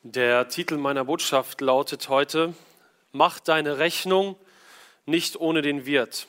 Der Titel meiner Botschaft lautet heute: Mach deine Rechnung nicht ohne den Wirt.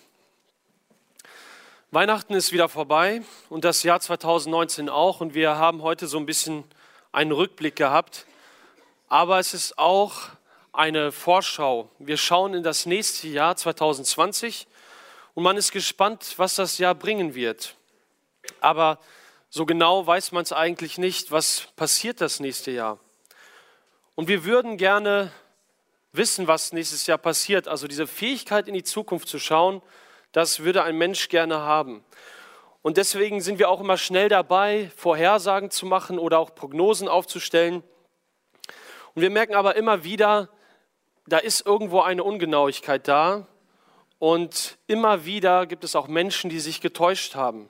Weihnachten ist wieder vorbei und das Jahr 2019 auch, und wir haben heute so ein bisschen einen Rückblick gehabt, aber es ist auch eine Vorschau. Wir schauen in das nächste Jahr 2020 und man ist gespannt, was das Jahr bringen wird. Aber so genau weiß man es eigentlich nicht, was passiert das nächste Jahr. Und wir würden gerne wissen, was nächstes Jahr passiert. Also diese Fähigkeit, in die Zukunft zu schauen, das würde ein Mensch gerne haben. Und deswegen sind wir auch immer schnell dabei, Vorhersagen zu machen oder auch Prognosen aufzustellen. Und wir merken aber immer wieder, da ist irgendwo eine Ungenauigkeit da. Und immer wieder gibt es auch Menschen, die sich getäuscht haben.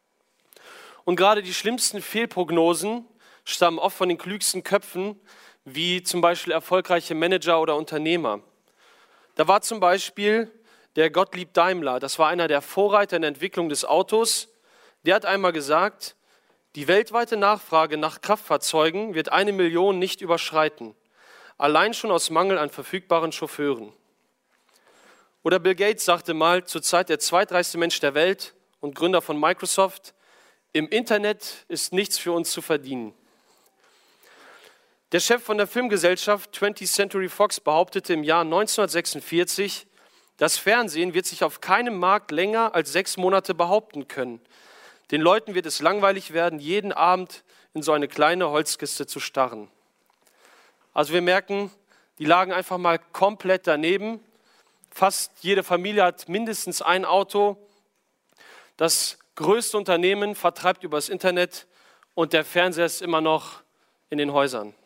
Und gerade die schlimmsten Fehlprognosen stammen oft von den klügsten Köpfen, wie zum Beispiel erfolgreiche Manager oder Unternehmer. Da war zum Beispiel der Gottlieb Daimler, das war einer der Vorreiter in der Entwicklung des Autos. Der hat einmal gesagt, die weltweite Nachfrage nach Kraftfahrzeugen wird 1 Million nicht überschreiten, allein schon aus Mangel an verfügbaren Chauffeuren. Oder Bill Gates sagte mal, zurzeit der zweitreichste Mensch der Welt und Gründer von Microsoft: Im Internet ist nichts für uns zu verdienen. Der Chef von der Filmgesellschaft 20th Century Fox behauptete im Jahr 1946, das Fernsehen wird sich auf keinem Markt länger als 6 Monate behaupten können. Den Leuten wird es langweilig werden, jeden Abend in so eine kleine Holzkiste zu starren. Also wir merken, die lagen einfach mal komplett daneben. Fast jede Familie hat mindestens ein Auto. Das größte Unternehmen vertreibt übers Internet und der Fernseher ist immer noch in den Häusern.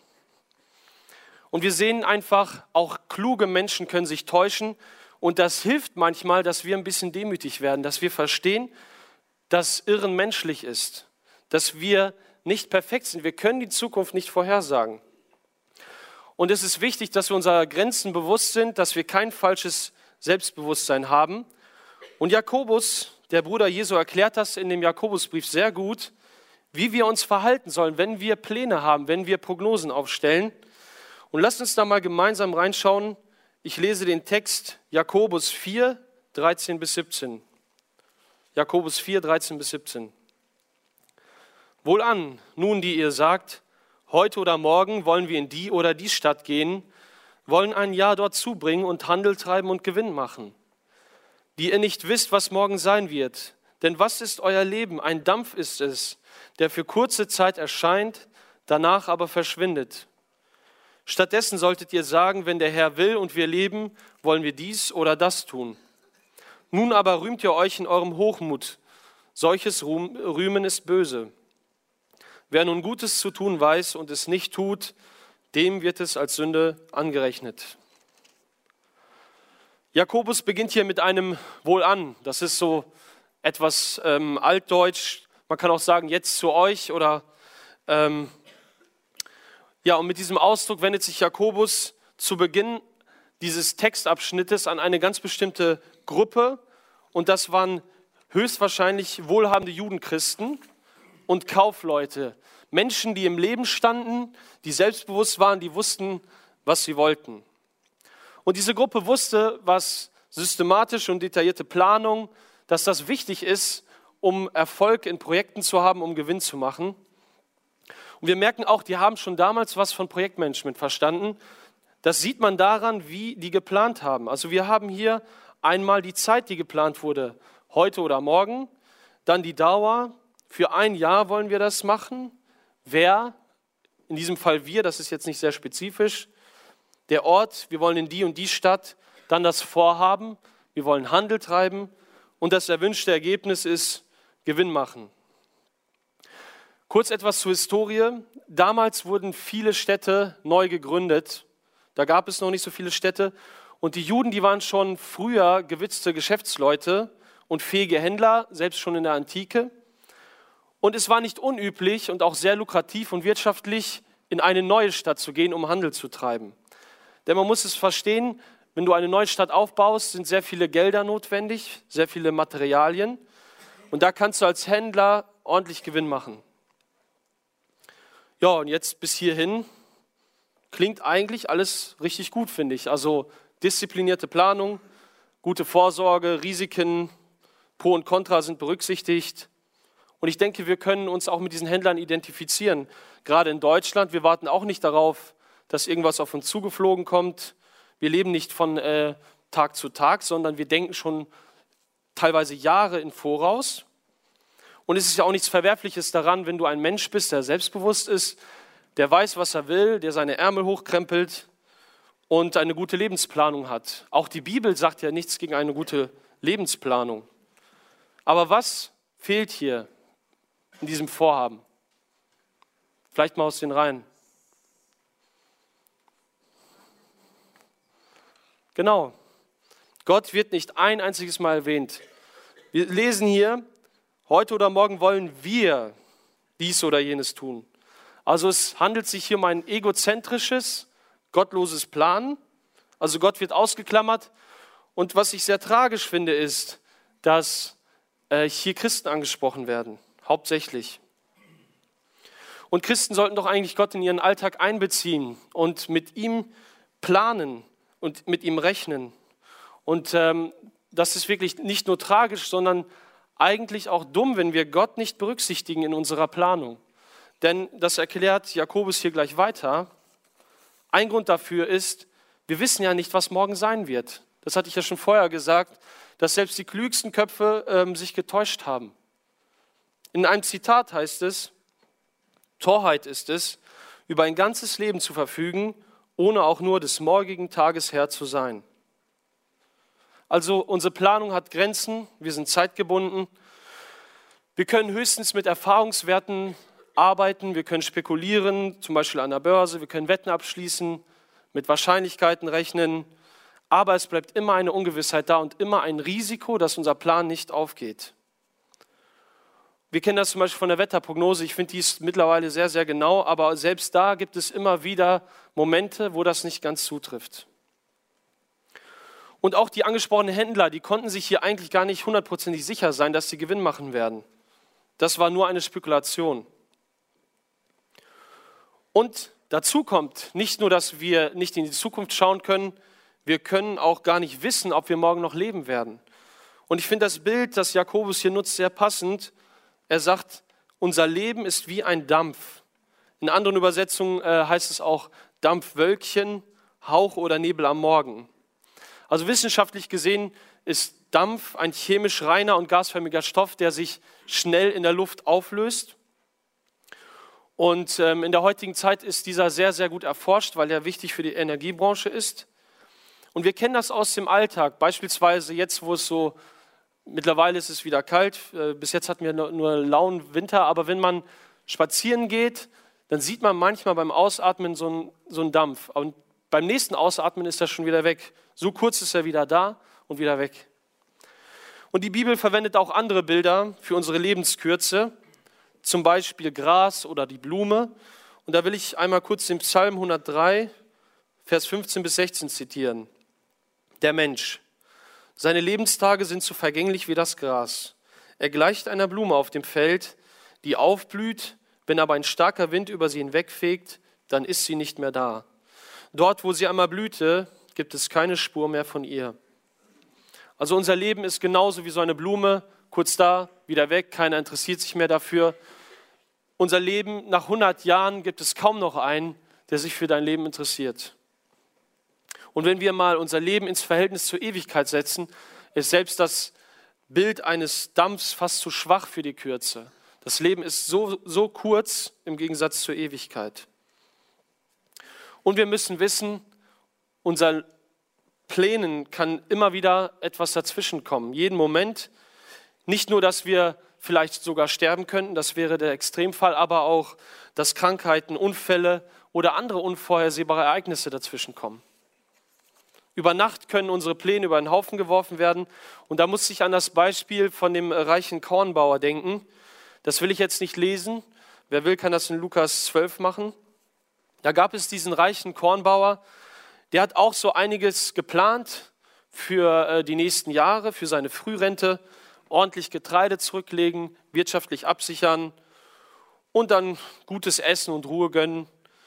Und wir sehen einfach, auch kluge Menschen können sich täuschen, und das hilft manchmal, dass wir ein bisschen demütig werden, dass wir verstehen, dass Irren menschlich ist, dass wir nicht perfekt sind. Wir können die Zukunft nicht vorhersagen. Und es ist wichtig, dass wir unserer Grenzen bewusst sind, dass wir kein falsches Selbstbewusstsein haben. Und Jakobus, der Bruder Jesu, erklärt das in dem Jakobusbrief sehr gut, wie wir uns verhalten sollen, wenn wir Pläne haben, wenn wir Prognosen aufstellen. Und lasst uns da mal gemeinsam reinschauen. Ich lese den Text Jakobus 4, 13 bis 17. Jakobus 4, 13 bis 17. Wohlan, nun, die ihr sagt, heute oder morgen wollen wir in die oder die Stadt gehen, wollen ein Jahr dort zubringen und Handel treiben und Gewinn machen. Die ihr nicht wisst, was morgen sein wird. Denn was ist euer Leben? Ein Dampf ist es, der für kurze Zeit erscheint, danach aber verschwindet. Stattdessen solltet ihr sagen, wenn der Herr will und wir leben, wollen wir dies oder das tun. Nun aber rühmt ihr euch in eurem Hochmut. Solches Rühmen ist böse. Wer nun Gutes zu tun weiß und es nicht tut, dem wird es als Sünde angerechnet. Jakobus beginnt hier mit einem Wohlan. Das ist so etwas altdeutsch. Man kann auch sagen, jetzt zu euch oder und mit diesem Ausdruck wendet sich Jakobus zu Beginn dieses Textabschnittes an eine ganz bestimmte Gruppe, und das waren höchstwahrscheinlich wohlhabende Judenchristen und Kaufleute. Menschen, die im Leben standen, die selbstbewusst waren, die wussten, was sie wollten. Und diese Gruppe wusste, was systematische und detaillierte Planung, dass das wichtig ist, um Erfolg in Projekten zu haben, um Gewinn zu machen. Und wir merken auch, die haben schon damals was von Projektmanagement verstanden. Das sieht man daran, wie die geplant haben. Also wir haben hier einmal die Zeit, die geplant wurde, heute oder morgen. Dann die Dauer, für 1 Jahr wollen wir das machen. Wer, in diesem Fall wir, das ist jetzt nicht sehr spezifisch. Der Ort, wir wollen in die und die Stadt. Dann das Vorhaben, wir wollen Handel treiben. Und das erwünschte Ergebnis ist Gewinn machen. Kurz etwas zur Historie. Damals wurden viele Städte neu gegründet. Da gab es noch nicht so viele Städte. Und die Juden, die waren schon früher gewitzte Geschäftsleute und fähige Händler, selbst schon in der Antike. Und es war nicht unüblich und auch sehr lukrativ und wirtschaftlich, in eine neue Stadt zu gehen, um Handel zu treiben. Denn man muss es verstehen, wenn du eine neue Stadt aufbaust, sind sehr viele Gelder notwendig, sehr viele Materialien. Und da kannst du als Händler ordentlich Gewinn machen. Ja, und jetzt bis hierhin klingt eigentlich alles richtig gut, finde ich. Also disziplinierte Planung, gute Vorsorge, Risiken, Pro und Contra sind berücksichtigt. Und ich denke, wir können uns auch mit diesen Händlern identifizieren. Gerade in Deutschland, wir warten auch nicht darauf, dass irgendwas auf uns zugeflogen kommt. Wir leben nicht von Tag zu Tag, sondern wir denken schon teilweise Jahre im Voraus. Und es ist ja auch nichts Verwerfliches daran, wenn du ein Mensch bist, der selbstbewusst ist, der weiß, was er will, der seine Ärmel hochkrempelt und eine gute Lebensplanung hat. Auch die Bibel sagt ja nichts gegen eine gute Lebensplanung. Aber was fehlt hier in diesem Vorhaben? Vielleicht mal aus den Reihen. Genau. Gott wird nicht ein einziges Mal erwähnt. Wir lesen hier, heute oder morgen wollen wir dies oder jenes tun. Also es handelt sich hier um ein egozentrisches, gottloses Planen. Also Gott wird ausgeklammert. Und was ich sehr tragisch finde, ist, dass hier Christen angesprochen werden, hauptsächlich. Und Christen sollten doch eigentlich Gott in ihren Alltag einbeziehen und mit ihm planen und mit ihm rechnen. Und das ist wirklich nicht nur tragisch, sondern eigentlich auch dumm, wenn wir Gott nicht berücksichtigen in unserer Planung. Denn das erklärt Jakobus hier gleich weiter. Ein Grund dafür ist, wir wissen ja nicht, was morgen sein wird. Das hatte ich ja schon vorher gesagt, dass selbst die klügsten Köpfe sich getäuscht haben. In einem Zitat heißt es, Torheit ist es, über ein ganzes Leben zu verfügen, ohne auch nur des morgigen Tages Herr zu sein. Also unsere Planung hat Grenzen, wir sind zeitgebunden. Wir können höchstens mit Erfahrungswerten arbeiten, wir können spekulieren, zum Beispiel an der Börse, wir können Wetten abschließen, mit Wahrscheinlichkeiten rechnen, aber es bleibt immer eine Ungewissheit da und immer ein Risiko, dass unser Plan nicht aufgeht. Wir kennen das zum Beispiel von der Wetterprognose, ich finde die ist mittlerweile sehr, sehr genau, aber selbst da gibt es immer wieder Momente, wo das nicht ganz zutrifft. Und auch die angesprochenen Händler, die konnten sich hier eigentlich gar nicht hundertprozentig sicher sein, dass sie Gewinn machen werden. Das war nur eine Spekulation. Und dazu kommt nicht nur, dass wir nicht in die Zukunft schauen können, wir können auch gar nicht wissen, ob wir morgen noch leben werden. Und ich finde das Bild, das Jakobus hier nutzt, sehr passend. Er sagt, unser Leben ist wie ein Dampf. In anderen Übersetzungen heißt es auch Dampfwölkchen, Hauch oder Nebel am Morgen. Also wissenschaftlich gesehen ist Dampf ein chemisch reiner und gasförmiger Stoff, der sich schnell in der Luft auflöst. Und in der heutigen Zeit ist dieser sehr, sehr gut erforscht, weil er wichtig für die Energiebranche ist. Und wir kennen das aus dem Alltag, beispielsweise jetzt, wo es so, mittlerweile ist es wieder kalt, bis jetzt hatten wir nur lauen Winter, aber wenn man spazieren geht, dann sieht man manchmal beim Ausatmen so einen Dampf. Und beim nächsten Ausatmen ist er schon wieder weg. So kurz ist er wieder da und wieder weg. Und die Bibel verwendet auch andere Bilder für unsere Lebenskürze, zum Beispiel Gras oder die Blume. Und da will ich einmal kurz den Psalm 103, Vers 15 bis 16 zitieren. Der Mensch, seine Lebenstage sind so vergänglich wie das Gras. Er gleicht einer Blume auf dem Feld, die aufblüht, wenn aber ein starker Wind über sie hinwegfegt, dann ist sie nicht mehr da. Dort, wo sie einmal blühte, gibt es keine Spur mehr von ihr. Also unser Leben ist genauso wie so eine Blume, kurz da, wieder weg, keiner interessiert sich mehr dafür. Unser Leben, nach 100 Jahren gibt es kaum noch einen, der sich für dein Leben interessiert. Und wenn wir mal unser Leben ins Verhältnis zur Ewigkeit setzen, ist selbst das Bild eines Dampfs fast zu schwach für die Kürze. Das Leben ist so kurz im Gegensatz zur Ewigkeit. Und wir müssen wissen, unseren Plänen kann immer wieder etwas dazwischenkommen. Jeden Moment. Nicht nur, dass wir vielleicht sogar sterben könnten, das wäre der Extremfall, aber auch, dass Krankheiten, Unfälle oder andere unvorhersehbare Ereignisse dazwischenkommen. Über Nacht können unsere Pläne über den Haufen geworfen werden. Und da muss ich an das Beispiel von dem reichen Kornbauer denken. Das will ich jetzt nicht lesen. Wer will, kann das in Lukas 12 machen. Da gab es diesen reichen Kornbauer, der hat auch so einiges geplant für die nächsten Jahre, für seine Frührente, ordentlich Getreide zurücklegen, wirtschaftlich absichern und dann gutes Essen und Ruhe gönnen.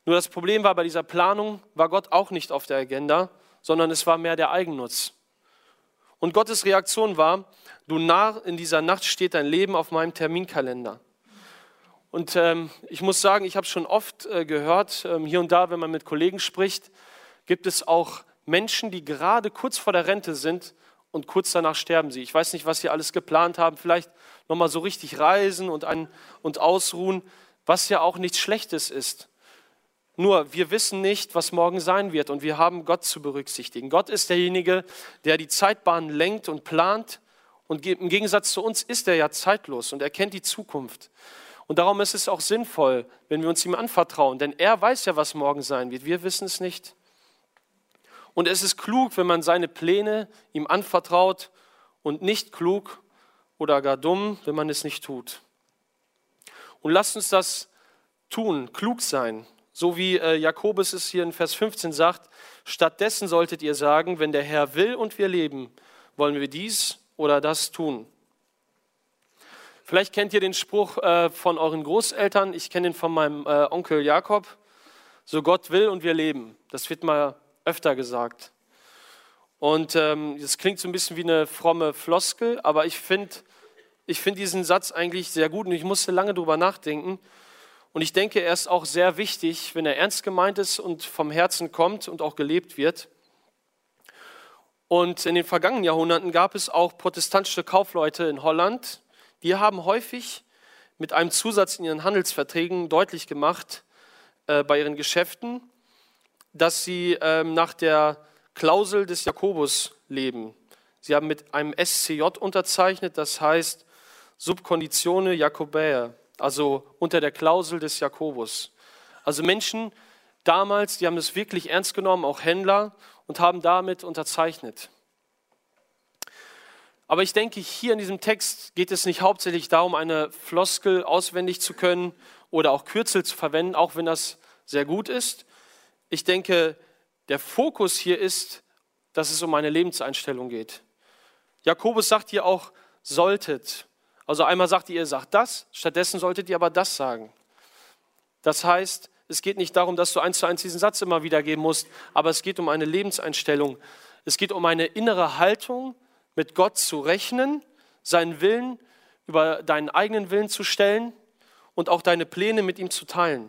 Nur das Problem war, bei dieser Planung war Gott auch nicht auf der Agenda, sondern es war mehr der Eigennutz. Und Gottes Reaktion war: Du Narr, in dieser Nacht steht dein Leben auf meinem Terminkalender. Und ich muss sagen, ich habe schon oft gehört, hier und da, wenn man mit Kollegen spricht, gibt es auch Menschen, die gerade kurz vor der Rente sind und kurz danach sterben sie. Ich weiß nicht, was sie alles geplant haben, vielleicht nochmal so richtig reisen und ausruhen, was ja auch nichts Schlechtes ist. Nur, wir wissen nicht, was morgen sein wird und wir haben Gott zu berücksichtigen. Gott ist derjenige, der die Zeitbahn lenkt und plant und im Gegensatz zu uns ist er ja zeitlos und er kennt die Zukunft. Und darum ist es auch sinnvoll, wenn wir uns ihm anvertrauen, denn er weiß ja, was morgen sein wird. Wir wissen es nicht. Und es ist klug, wenn man seine Pläne ihm anvertraut und nicht klug oder gar dumm, wenn man es nicht tut. Und lasst uns das tun, klug sein. So wie Jakobus es hier in Vers 15 sagt: Stattdessen solltet ihr sagen, wenn der Herr will und wir leben, wollen wir dies oder das tun. Vielleicht kennt ihr den Spruch von euren Großeltern, ich kenne ihn von meinem Onkel Jakob: So Gott will und wir leben. Das wird mal öfter gesagt. Und das klingt so ein bisschen wie eine fromme Floskel, aber ich finde diesen Satz eigentlich sehr gut und ich musste lange drüber nachdenken. Und ich denke, er ist auch sehr wichtig, wenn er ernst gemeint ist und vom Herzen kommt und auch gelebt wird. Und in den vergangenen Jahrhunderten gab es auch protestantische Kaufleute in Holland, die haben häufig mit einem Zusatz in ihren Handelsverträgen deutlich gemacht, bei ihren Geschäften, dass sie nach der Klausel des Jakobus leben. Sie haben mit einem SCJ unterzeichnet, das heißt Subconditione Jacobae, also unter der Klausel des Jakobus. Also Menschen damals, die haben es wirklich ernst genommen, auch Händler, und haben damit unterzeichnet. Aber ich denke, hier in diesem Text geht es nicht hauptsächlich darum, eine Floskel auswendig zu können oder auch Kürzel zu verwenden, auch wenn das sehr gut ist. Ich denke, der Fokus hier ist, dass es um eine Lebenseinstellung geht. Jakobus sagt hier auch, solltet. Also einmal sagt ihr sagt das, stattdessen solltet ihr aber das sagen. Das heißt, es geht nicht darum, dass du 1:1 diesen Satz immer wiedergeben musst, aber es geht um eine Lebenseinstellung. Es geht um eine innere Haltung, mit Gott zu rechnen, seinen Willen über deinen eigenen Willen zu stellen und auch deine Pläne mit ihm zu teilen.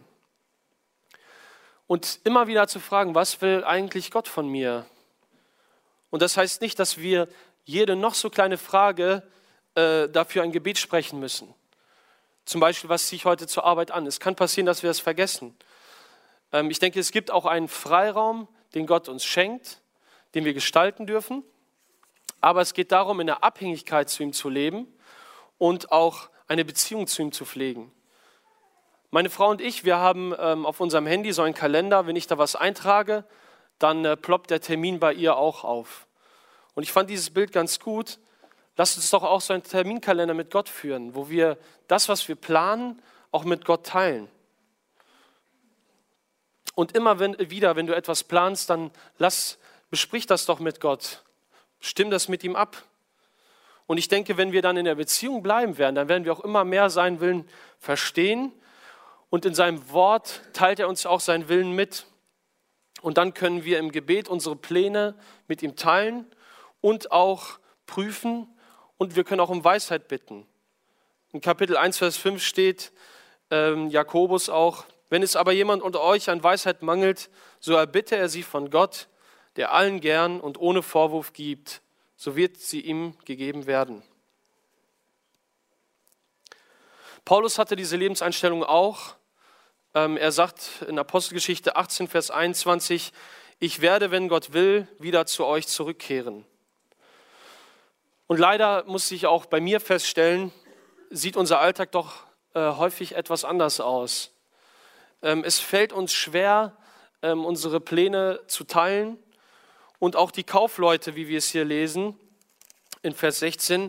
Und immer wieder zu fragen, was will eigentlich Gott von mir? Und das heißt nicht, dass wir jede noch so kleine Frage dafür ein Gebet sprechen müssen. Zum Beispiel, was ziehe ich heute zur Arbeit an? Es kann passieren, dass wir es vergessen. Ich denke, es gibt auch einen Freiraum, den Gott uns schenkt, den wir gestalten dürfen. Aber es geht darum, in der Abhängigkeit zu ihm zu leben und auch eine Beziehung zu ihm zu pflegen. Meine Frau und ich, wir haben auf unserem Handy so einen Kalender. Wenn ich da was eintrage, dann ploppt der Termin bei ihr auch auf. Und ich fand dieses Bild ganz gut. Lasst uns doch auch so einen Terminkalender mit Gott führen, wo wir das, was wir planen, auch mit Gott teilen. Und immer wieder, wenn du etwas planst, dann besprich das doch mit Gott. Stimm das mit ihm ab. Und ich denke, wenn wir dann in der Beziehung bleiben werden, dann werden wir auch immer mehr seinen Willen verstehen. Und in seinem Wort teilt er uns auch seinen Willen mit. Und dann können wir im Gebet unsere Pläne mit ihm teilen und auch prüfen. Und wir können auch um Weisheit bitten. In Kapitel 1, Vers 5 steht Jakobus auch: Wenn es aber jemand unter euch an Weisheit mangelt, so erbitte er sie von Gott, der allen gern und ohne Vorwurf gibt, so wird sie ihm gegeben werden. Paulus hatte diese Lebenseinstellung auch. Er sagt in Apostelgeschichte 18, Vers 21, ich werde, wenn Gott will, wieder zu euch zurückkehren. Und leider musste ich auch bei mir feststellen, sieht unser Alltag doch häufig etwas anders aus. Es fällt uns schwer, unsere Pläne zu teilen. Und auch die Kaufleute, wie wir es hier lesen, in Vers 16,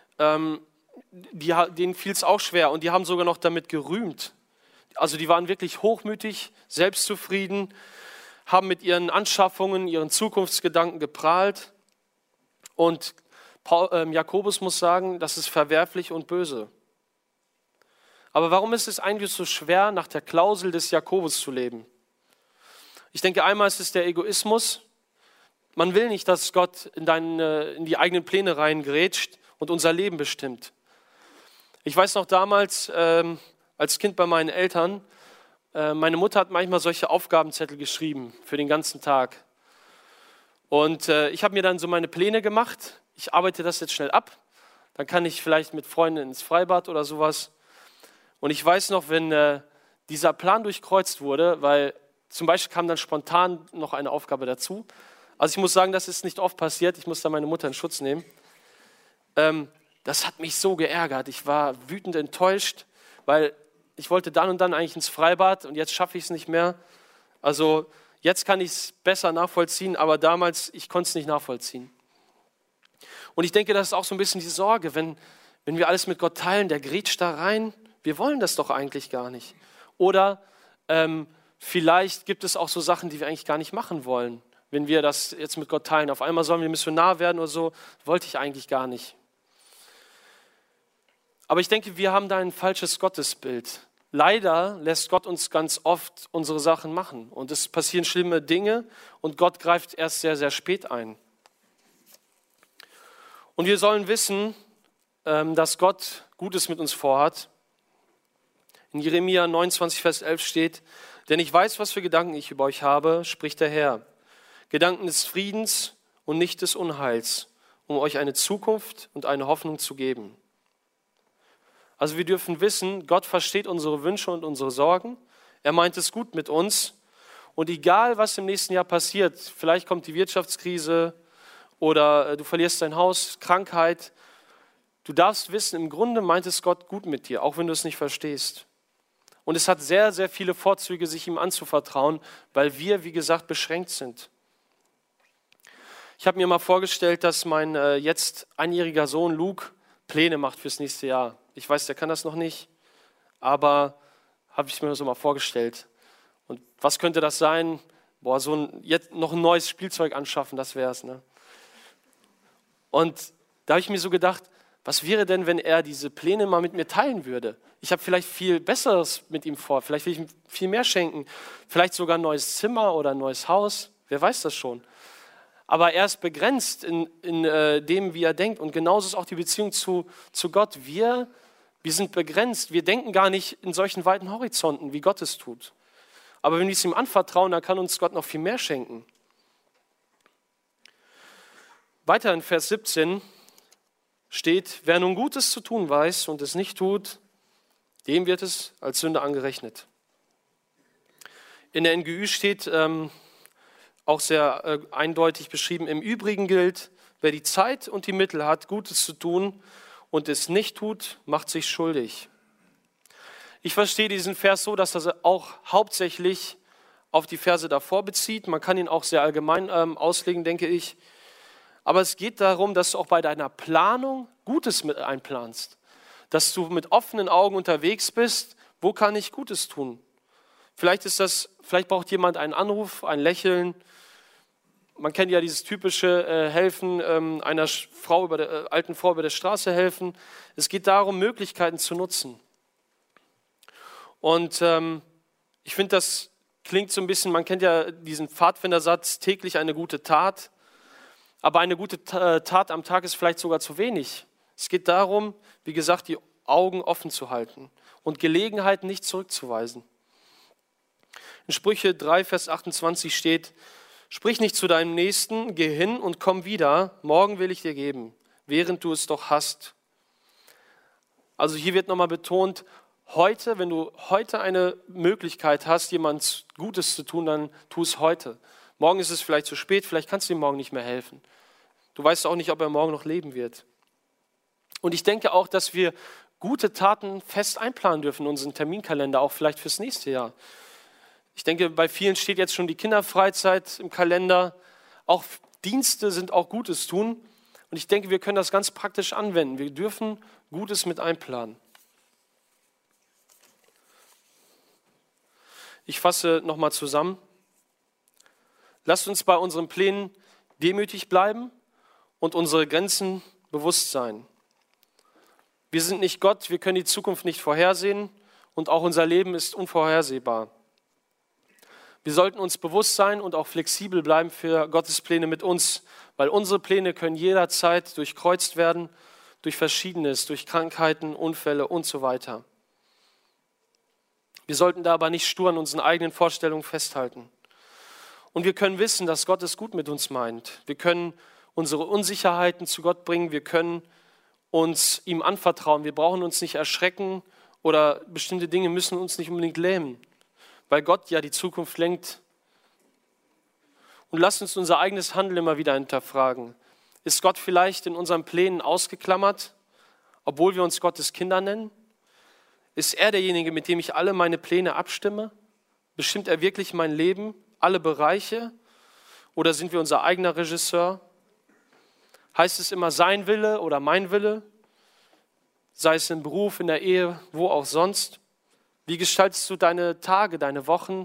denen fiel es auch schwer und die haben sogar noch damit gerühmt. Also die waren wirklich hochmütig, selbstzufrieden, haben mit ihren Anschaffungen, ihren Zukunftsgedanken geprahlt. Und Jakobus muss sagen, das ist verwerflich und böse. Aber warum ist es eigentlich so schwer, nach der Klausel des Jakobus zu leben? Ich denke, einmal ist es der Egoismus. Man will nicht, dass Gott in die eigenen Pläne reingrätscht und unser Leben bestimmt. Ich weiß noch damals, als Kind bei meinen Eltern, meine Mutter hat manchmal solche Aufgabenzettel geschrieben für den ganzen Tag. Und ich habe mir dann so meine Pläne gemacht. Ich arbeite das jetzt schnell ab. Dann kann ich vielleicht mit Freunden ins Freibad oder sowas. Und ich weiß noch, wenn dieser Plan durchkreuzt wurde, weil zum Beispiel kam dann spontan noch eine Aufgabe dazu. Also ich muss sagen, das ist nicht oft passiert. Ich muss da meine Mutter in Schutz nehmen. Das hat mich so geärgert. Ich war wütend enttäuscht, weil ich wollte dann und dann eigentlich ins Freibad und jetzt schaffe ich es nicht mehr. Also jetzt kann ich es besser nachvollziehen, aber damals, ich konnte es nicht nachvollziehen. Und ich denke, das ist auch so ein bisschen die Sorge, wenn wir alles mit Gott teilen, der grätscht da rein. Wir wollen das doch eigentlich gar nicht. Oder vielleicht gibt es auch so Sachen, die wir eigentlich gar nicht machen wollen, wenn wir das jetzt mit Gott teilen. Auf einmal sollen wir Missionar werden oder so, wollte ich eigentlich gar nicht. Aber ich denke, wir haben da ein falsches Gottesbild. Leider lässt Gott uns ganz oft unsere Sachen machen und es passieren schlimme Dinge und Gott greift erst sehr, sehr spät ein. Und wir sollen wissen, dass Gott Gutes mit uns vorhat. In Jeremia 29, Vers 11 steht, denn ich weiß, was für Gedanken ich über euch habe, spricht der Herr. Gedanken des Friedens und nicht des Unheils, um euch eine Zukunft und eine Hoffnung zu geben. Also wir dürfen wissen, Gott versteht unsere Wünsche und unsere Sorgen. Er meint es gut mit uns. Und egal, was im nächsten Jahr passiert, vielleicht kommt die Wirtschaftskrise oder du verlierst dein Haus, Krankheit, du darfst wissen, im Grunde meint es Gott gut mit dir, auch wenn du es nicht verstehst. Und es hat sehr, sehr viele Vorzüge, sich ihm anzuvertrauen, weil wir, wie gesagt, beschränkt sind. Ich habe mir mal vorgestellt, dass mein jetzt einjähriger Sohn Luke Pläne macht fürs nächste Jahr. Ich weiß, der kann das noch nicht, aber habe ich mir so mal vorgestellt. Und was könnte das sein? Jetzt noch ein neues Spielzeug anschaffen, das wäre es. Ne? Und da habe ich mir so gedacht, was wäre denn, wenn er diese Pläne mal mit mir teilen würde? Ich habe vielleicht viel Besseres mit ihm vor, vielleicht will ich ihm viel mehr schenken, vielleicht sogar ein neues Zimmer oder ein neues Haus, wer weiß das schon. Aber er ist begrenzt in dem, wie er denkt. Und genauso ist auch die Beziehung zu Gott. Wir sind begrenzt. Wir denken gar nicht in solchen weiten Horizonten, wie Gott es tut. Aber wenn wir es ihm anvertrauen, dann kann uns Gott noch viel mehr schenken. Weiter in Vers 17 steht, wer nun Gutes zu tun weiß und es nicht tut, dem wird es als Sünde angerechnet. In der NGÜ steht auch sehr eindeutig beschrieben, im Übrigen gilt, wer die Zeit und die Mittel hat, Gutes zu tun und es nicht tut, macht sich schuldig. Ich verstehe diesen Vers so, dass er auch hauptsächlich auf die Verse davor bezieht. Man kann ihn auch sehr allgemein auslegen, denke ich. Aber es geht darum, dass du auch bei deiner Planung Gutes mit einplanst. Dass du mit offenen Augen unterwegs bist, wo kann ich Gutes tun? Vielleicht braucht jemand einen Anruf, ein Lächeln. Man kennt ja dieses typische Helfen, einer alten Frau über der Straße helfen. Es geht darum, Möglichkeiten zu nutzen. Und ich finde, das klingt so ein bisschen, man kennt ja diesen Pfadfindersatz, täglich eine gute Tat. Aber eine gute Tat am Tag ist vielleicht sogar zu wenig. Es geht darum, wie gesagt, die Augen offen zu halten und Gelegenheiten nicht zurückzuweisen. In Sprüche 3, Vers 28 steht, sprich nicht zu deinem Nächsten, geh hin und komm wieder, morgen will ich dir geben, während du es doch hast. Also hier wird nochmal betont, heute, wenn du heute eine Möglichkeit hast, jemand Gutes zu tun, dann tu es heute. Morgen ist es vielleicht zu spät, vielleicht kannst du ihm morgen nicht mehr helfen. Du weißt auch nicht, ob er morgen noch leben wird. Und ich denke auch, dass wir gute Taten fest einplanen dürfen in unseren Terminkalender, auch vielleicht fürs nächste Jahr. Ich denke, bei vielen steht jetzt schon die Kinderfreizeit im Kalender. Auch Dienste sind auch Gutes tun. Und ich denke, wir können das ganz praktisch anwenden. Wir dürfen Gutes mit einplanen. Ich fasse nochmal zusammen. Lasst uns bei unseren Plänen demütig bleiben und unsere Grenzen bewusst sein. Wir sind nicht Gott, wir können die Zukunft nicht vorhersehen und auch unser Leben ist unvorhersehbar. Wir sollten uns bewusst sein und auch flexibel bleiben für Gottes Pläne mit uns, weil unsere Pläne können jederzeit durchkreuzt werden, durch Verschiedenes, durch Krankheiten, Unfälle und so weiter. Wir sollten da aber nicht stur an unseren eigenen Vorstellungen festhalten. Und wir können wissen, dass Gott es gut mit uns meint. Wir können unsere Unsicherheiten zu Gott bringen, wir können uns ihm anvertrauen. Wir brauchen uns nicht erschrecken oder bestimmte Dinge müssen uns nicht unbedingt lähmen, weil Gott ja die Zukunft lenkt. Und lasst uns unser eigenes Handeln immer wieder hinterfragen. Ist Gott vielleicht in unseren Plänen ausgeklammert, obwohl wir uns Gottes Kinder nennen? Ist er derjenige, mit dem ich alle meine Pläne abstimme? Bestimmt er wirklich mein Leben, alle Bereiche? Oder sind wir unser eigener Regisseur? Heißt es immer sein Wille oder mein Wille? Sei es im Beruf, in der Ehe, wo auch sonst? Wie gestaltest du deine Tage, deine Wochen?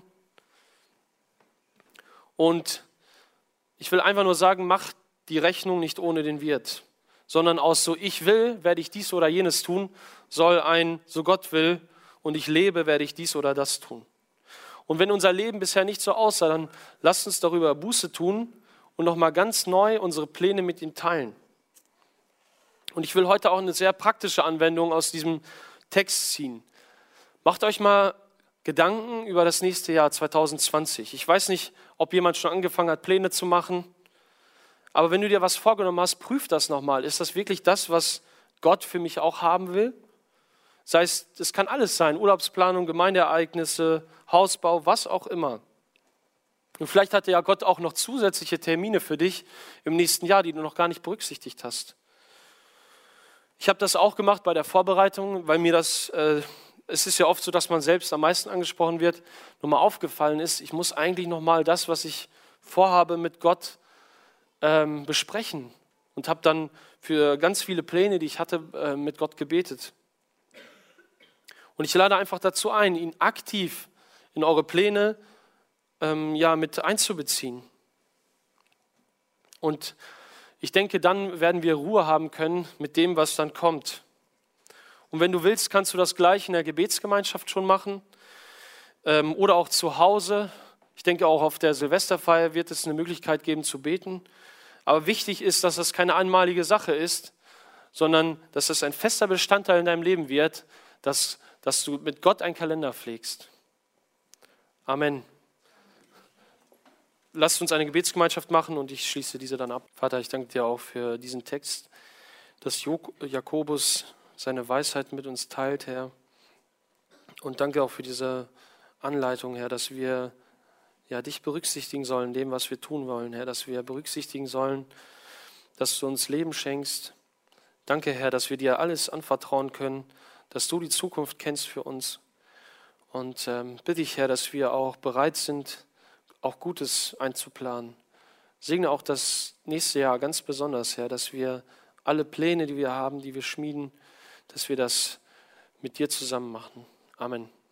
Und ich will einfach nur sagen, mach die Rechnung nicht ohne den Wirt, sondern aus so ich will, werde ich dies oder jenes tun, soll ein so Gott will und ich lebe, werde ich dies oder das tun. Und wenn unser Leben bisher nicht so aussah, dann lasst uns darüber Buße tun und nochmal ganz neu unsere Pläne mit ihm teilen. Und ich will heute auch eine sehr praktische Anwendung aus diesem Text ziehen. Macht euch mal Gedanken über das nächste Jahr 2020. Ich weiß nicht, ob jemand schon angefangen hat, Pläne zu machen, aber wenn du dir was vorgenommen hast, prüf das nochmal. Ist das wirklich das, was Gott für mich auch haben will? Sei es, das kann alles sein, Urlaubsplanung, Gemeindeereignisse, Hausbau, was auch immer. Und vielleicht hatte ja Gott auch noch zusätzliche Termine für dich im nächsten Jahr, die du noch gar nicht berücksichtigt hast. Ich habe das auch gemacht bei der Vorbereitung, weil mir es ist ja oft so, dass man selbst am meisten angesprochen wird, nochmal aufgefallen ist, ich muss eigentlich nochmal das, was ich vorhabe, mit Gott besprechen. Und habe dann für ganz viele Pläne, die ich hatte, mit Gott gebetet. Und ich lade einfach dazu ein, ihn aktiv in eure Pläne mit einzubeziehen. Und ich denke, dann werden wir Ruhe haben können mit dem, was dann kommt. Und wenn du willst, kannst du das gleich in der Gebetsgemeinschaft schon machen oder auch zu Hause. Ich denke, auch auf der Silvesterfeier wird es eine Möglichkeit geben zu beten. Aber wichtig ist, dass das keine einmalige Sache ist, sondern dass es ein fester Bestandteil in deinem Leben wird, dass du mit Gott einen Kalender pflegst. Amen. Lasst uns eine Gebetsgemeinschaft machen und ich schließe diese dann ab. Vater, ich danke dir auch für diesen Text, dass Jakobus seine Weisheit mit uns teilt, Herr. Und danke auch für diese Anleitung, Herr, dass wir dich berücksichtigen sollen, in dem, was wir tun wollen, Herr, dass wir berücksichtigen sollen, dass du uns Leben schenkst. Danke, Herr, dass wir dir alles anvertrauen können, dass du die Zukunft kennst für uns. Und bitte ich, Herr, dass wir auch bereit sind, auch Gutes einzuplanen. Segne auch das nächste Jahr ganz besonders, Herr, dass wir alle Pläne, die wir haben, die wir schmieden, dass wir das mit dir zusammen machen. Amen.